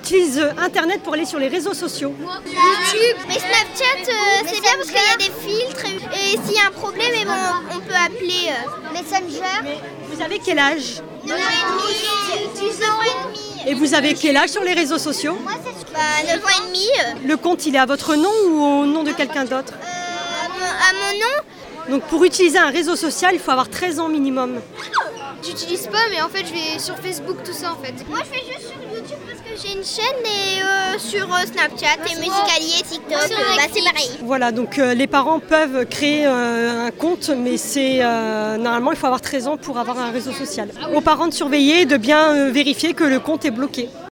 utilise Internet pour aller sur les réseaux sociaux? YouTube. Mais Snapchat, c'est bien parce qu'il y a des filtres et s'il y a un problème, on peut appeler Messenger. Mais vous avez quel âge? 9 ans et demi, 10 ans et demi. Et vous avez quel âge sur les réseaux sociaux? Moi, c'est 9 ans et demi. Le compte, il est à votre nom ou au nom de quelqu'un d'autre? À mon nom. Donc pour utiliser un réseau social, il faut avoir 13 ans minimum. J'utilise pas, mais en fait, je vais sur Facebook, tout ça, en fait. Moi, je vais juste sur YouTube parce que j'ai une chaîne et sur Snapchat et Musical.ly et TikTok, c'est pareil. Voilà, donc les parents peuvent créer un compte, mais normalement, il faut avoir 13 ans pour avoir un réseau social. Aux parents de surveiller, de bien vérifier que le compte est bloqué.